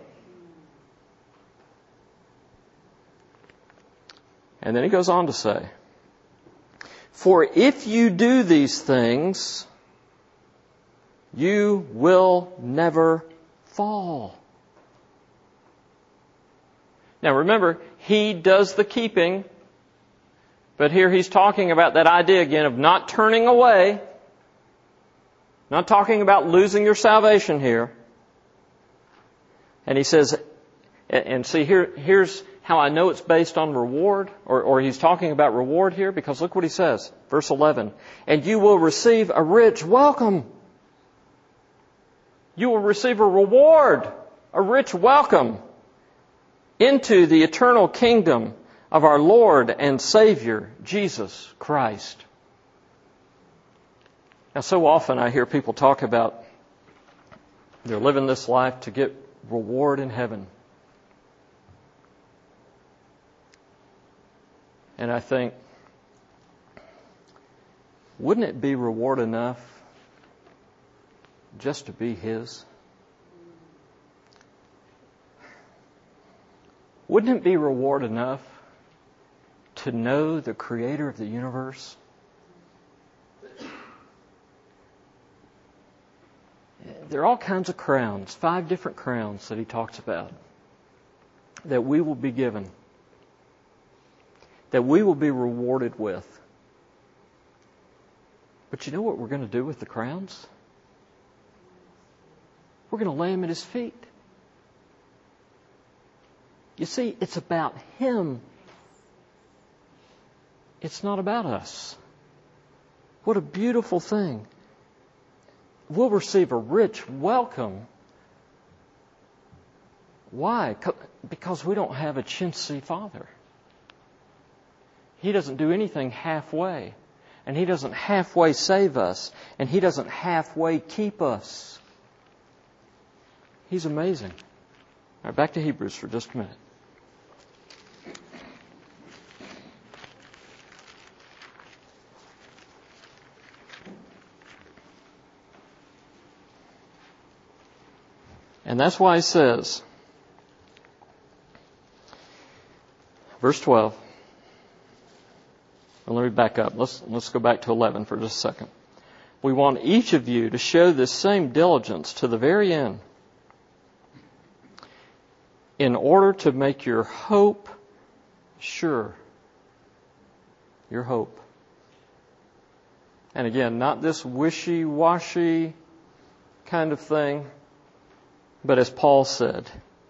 And then he goes on to say, for if you do these things, you will never fall. Now remember, He does the keeping. But here he's talking about that idea again of not turning away. Not talking about losing your salvation here. And he says, and see here, here's how I know it's based on reward, or, or he's talking about reward here, because look what he says, verse eleven. And you will receive a rich welcome. You will receive a reward, a rich welcome into the eternal kingdom of our Lord and Savior, Jesus Christ. Now, so often I hear people talk about they're living this life to get reward in heaven. And I think, wouldn't it be reward enough just to be His? Wouldn't it be reward enough to know the Creator of the universe? There are all kinds of crowns, five different crowns that he talks about, that we will be given, that we will be rewarded with. But you know what we're going to do with the crowns? We're going to lay them at His feet. You see, it's about Him. It's not about us. What a beautiful thing. We'll receive a rich welcome. Why? Because we don't have a chintzy Father. He doesn't do anything halfway. And He doesn't halfway save us. And He doesn't halfway keep us. He's amazing. All right, back to Hebrews for just a minute. And that's why He says, verse twelve. Well, let me back up. Let's, let's go back to eleven for just a second. We want each of you to show this same diligence to the very end, in order to make your hope sure. Your hope. And again, not this wishy-washy kind of thing, but as Paul said,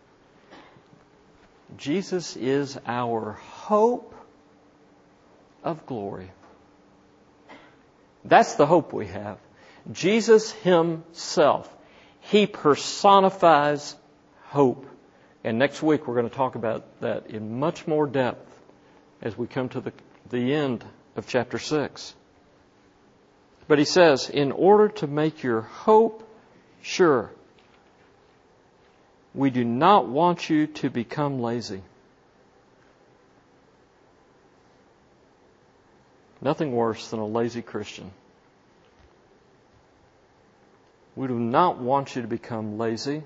Jesus is our hope of glory. That's the hope we have. Jesus Himself. He personifies hope. And next week we're going to talk about that in much more depth as we come to the, the end of chapter six. But he says, in order to make your hope sure, we do not want you to become lazy. Nothing worse than a lazy Christian. We do not want you to become lazy.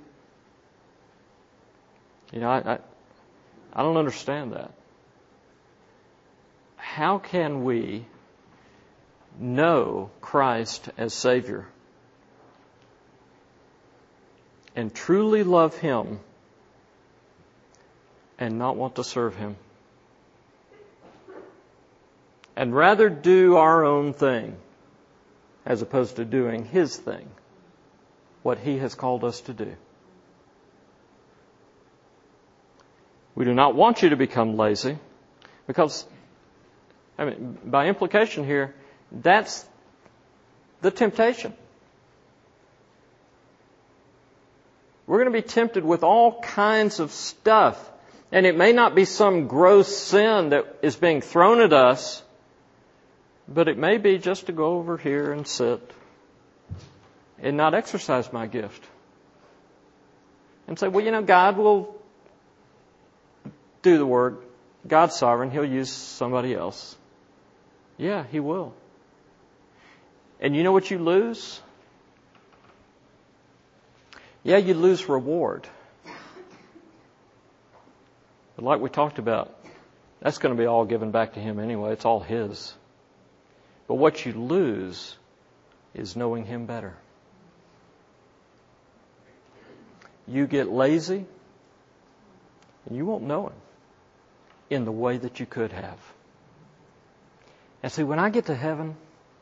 You know, I, I, I don't understand that. How can we know Christ as Savior and truly love Him and not want to serve Him? And rather do our own thing as opposed to doing His thing, what He has called us to do. We do not want you to become lazy because, I mean, by implication here, that's the temptation. We're going to be tempted with all kinds of stuff. And it may not be some gross sin that is being thrown at us, but it may be just to go over here and sit and not exercise my gift. And say, well, you know, God will do the work. God's sovereign. He'll use somebody else. Yeah, He will. And you know what you lose? Yeah, you lose reward. But like we talked about, that's going to be all given back to Him anyway. It's all His. But what you lose is knowing Him better. You get lazy, and you won't know Him in the way that you could have. And see, when I get to heaven,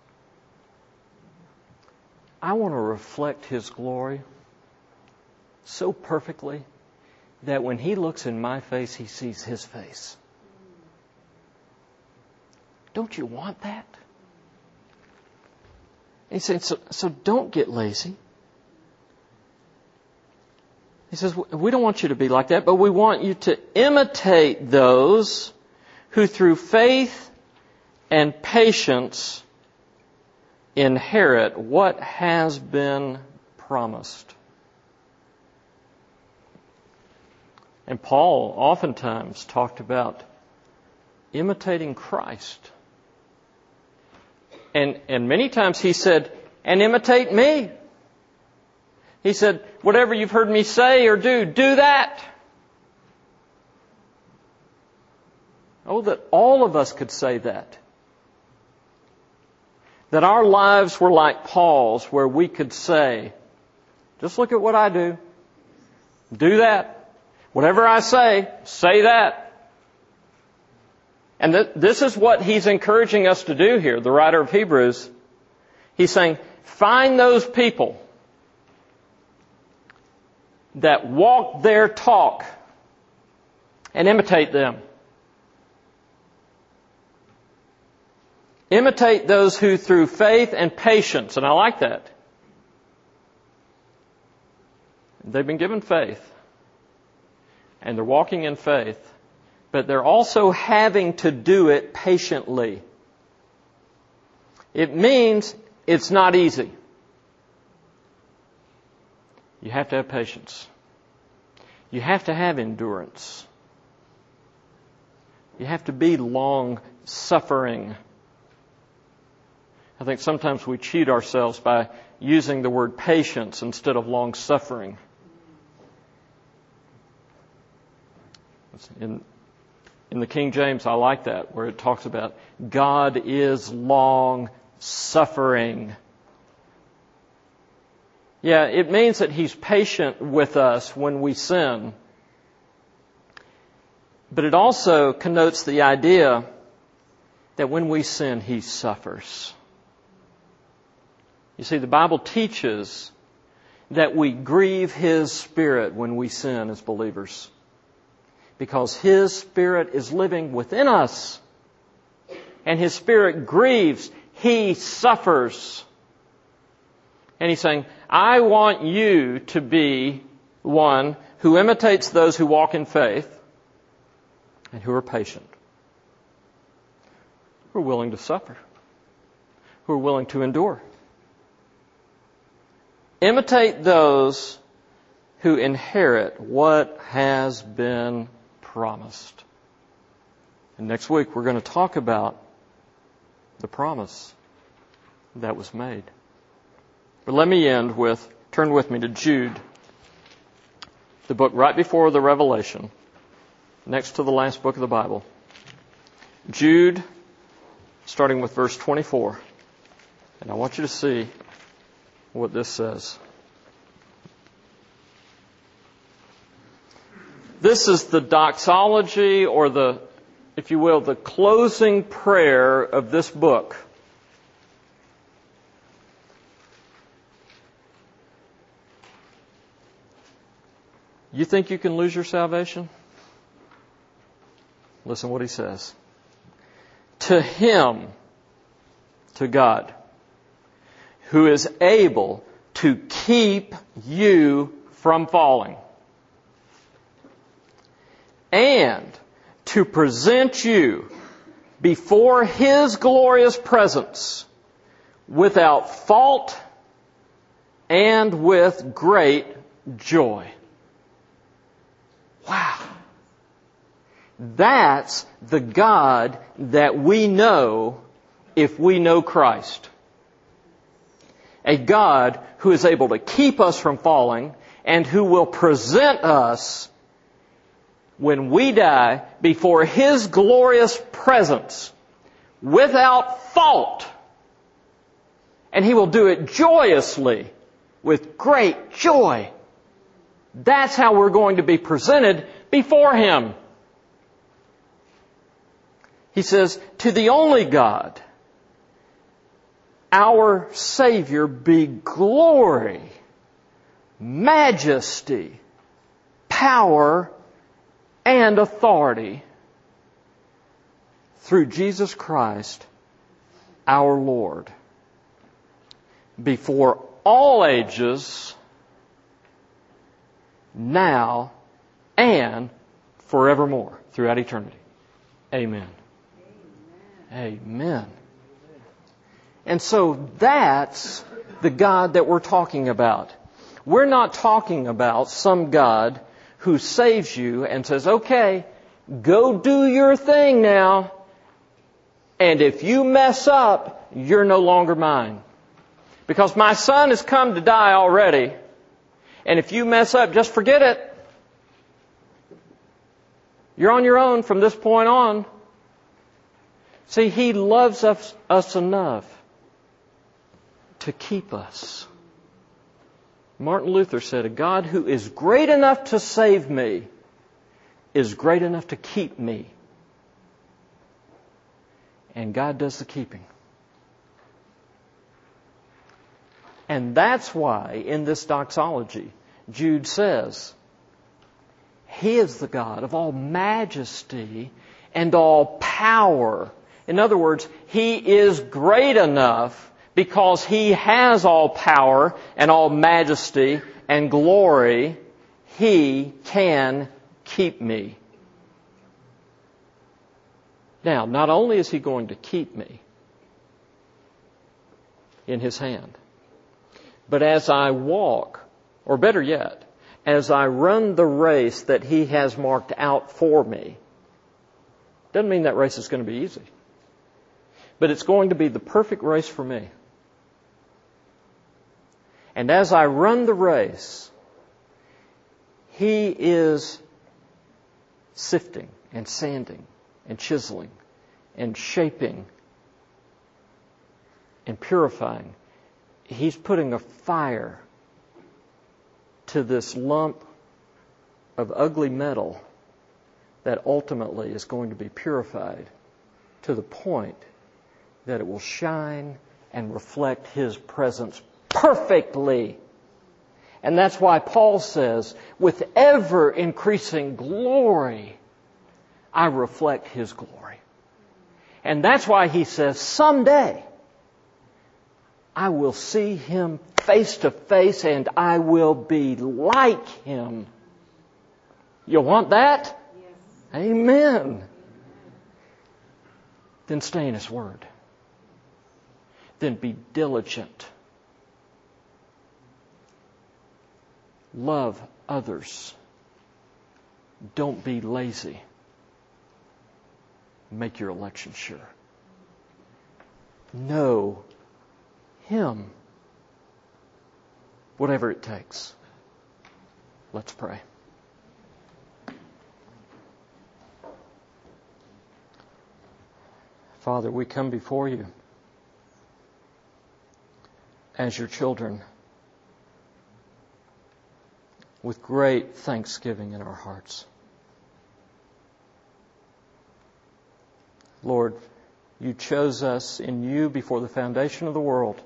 I want to reflect His glory so perfectly that when He looks in my face, He sees His face. Don't you want that? He said, so, so don't get lazy. He says, we don't want you to be like that, but we want you to imitate those who through faith and patience inherit what has been promised. And Paul oftentimes talked about imitating Christ. And, and many times he said, and imitate me. He said, whatever you've heard me say or do, do that. Oh, that all of us could say that. That our lives were like Paul's, where we could say, just look at what I do. Do that. Whatever I say, say that. And th- this is what he's encouraging us to do here, the writer of Hebrews. He's saying, find those people that walk their talk and imitate them. Imitate those who through faith and patience, and I like that. They've been given faith, and they're walking in faith, but they're also having to do it patiently. It means it's not easy. You have to have patience. You have to have endurance. You have to be long-suffering. I think sometimes we cheat ourselves by using the word patience instead of long-suffering. In, in the King James, I like that, where it talks about God is long-suffering. Yeah, it means that He's patient with us when we sin. But it also connotes the idea that when we sin, He suffers. You see, the Bible teaches that we grieve His Spirit when we sin as believers, because His Spirit is living within us, and His Spirit grieves. He suffers. And He's saying, I want you to be one who imitates those who walk in faith and who are patient, who are willing to suffer, who are willing to endure. Imitate those who inherit what has been promised. And next week we're going to talk about the promise that was made. But let me end with, turn with me to Jude, the book right before the Revelation, next to the last book of the Bible. Jude, starting with verse twenty-four. And I want you to see what this says. This is the doxology, or the, if you will, the closing prayer of this book. You think you can lose your salvation? Listen what he says. To Him, to God, who is able to keep you from falling and to present you before His glorious presence without fault and with great joy. Wow. That's the God that we know if we know Christ. A God who is able to keep us from falling and who will present us when we die before His glorious presence without fault. And He will do it joyously, with great joy. That's how we're going to be presented before Him. He says, to the only God, our Savior, be glory, majesty, power, and authority through Jesus Christ, our Lord, before all ages, now and forevermore, throughout eternity. Amen. Amen. Amen. And so that's the God that we're talking about. We're not talking about some God who saves you and says, okay, go do your thing now, and if you mess up, you're no longer mine. Because my son has come to die already, and if you mess up, just forget it. You're on your own from this point on. See, He loves us, us enough to keep us. Martin Luther said, a God who is great enough to save me is great enough to keep me. And God does the keeping. And that's why in this doxology, Jude says, He is the God of all majesty and all power. In other words, He is great enough because He has all power and all majesty and glory. He can keep me. Now, not only is He going to keep me, in His hand. But as I walk, or better yet, as I run the race that He has marked out for me, doesn't mean that race is going to be easy. But it's going to be the perfect race for me. And as I run the race, He is sifting and sanding and chiseling and shaping and purifying. He's putting a fire to this lump of ugly metal that ultimately is going to be purified to the point that it will shine and reflect His presence perfectly. And that's why Paul says, with ever increasing glory, I reflect His glory. And that's why he says, someday I will see Him face to face and I will be like Him. You want that? Yes. Amen. Then stay in His Word. Then be diligent. Love others. Don't be lazy. Make your election sure. Know Him. Whatever it takes. Let's pray. Father, we come before You as Your children with great thanksgiving in our hearts. Lord, You chose us in You before the foundation of the world.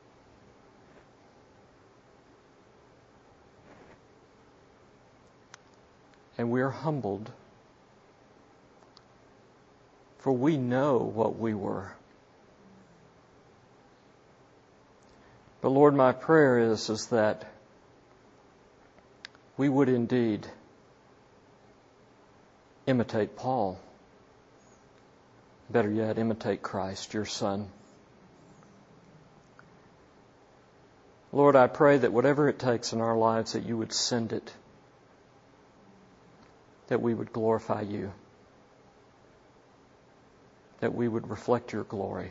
And we are humbled, for we know what we were. But Lord, my prayer is, is that we would indeed imitate Paul. Better yet, imitate Christ, Your Son. Lord, I pray that whatever it takes in our lives, that You would send it, that we would glorify You, that we would reflect Your glory.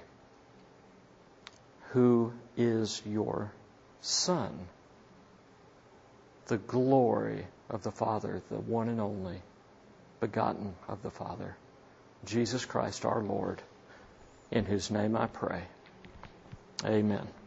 Who is Your Son? The glory of the Father, the one and only, begotten of the Father, Jesus Christ our Lord, in whose name I pray. Amen.